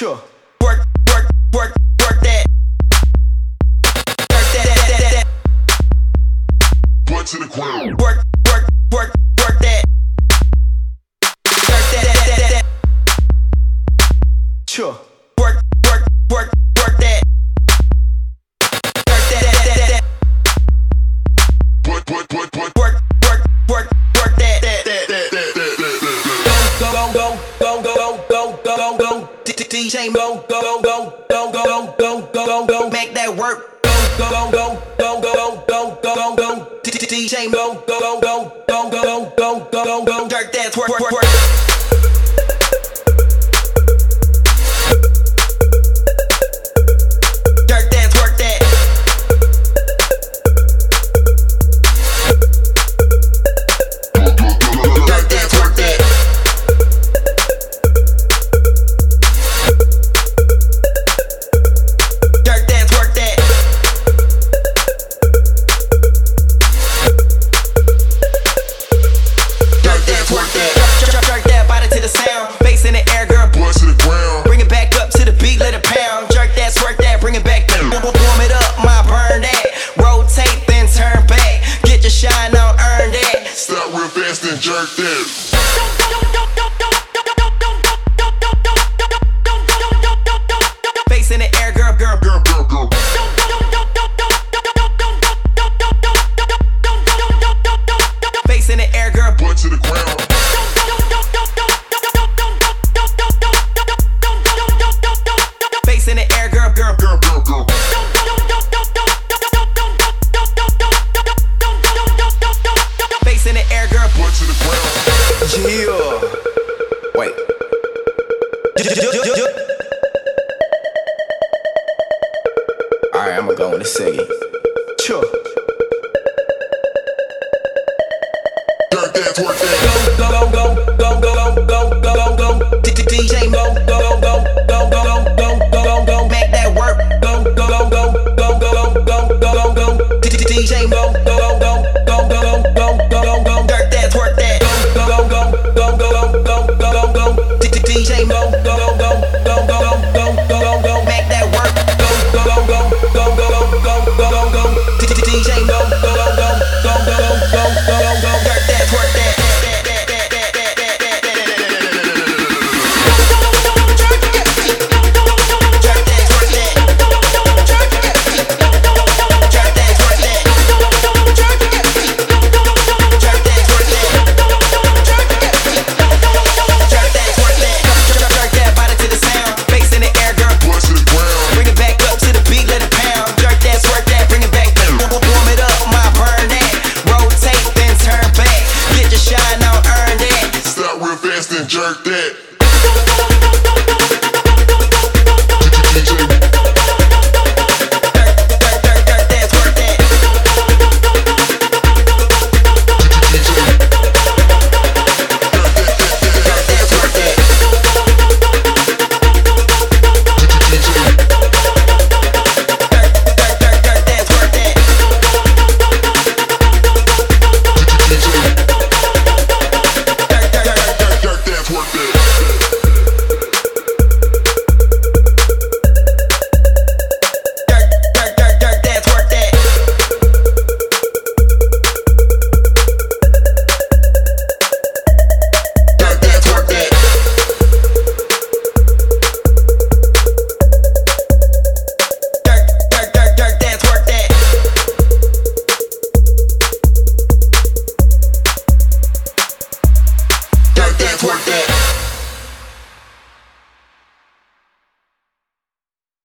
Sure. Work that. Butt to the ground. Work that. Sure. Work that. Work that. Go. DJ go. Make that work. Go. DJ go. Dirt dance work. Dirt dance work that. Dirt dance work that. Dirt dance work that. Dirt dance work that. Jerk that body to the sound. Bass in the air, girl. Butt to the ground. Bring it back up to the beat, let it pound. Jerk that, twerk that, bring it back down. Warm it up, my burn that. Rotate, then turn back. Get your shine on, earn that. Stop real fast and jerk that. Bass in the air, girl. Go. Bass in the air, girl. Butt to the ground. Bass in the air, girl. Go. Bass in the air, girl. Butt to the ground. Yeah. Wait. Alright, I'ma go in a second. Sure. Dirt dance work that. Go. DJ go. Make that work. DJ go. Dirt dance work that. DJ go. Make that work. DJ go. Dirt dance work that. Fast and jerk that. DJ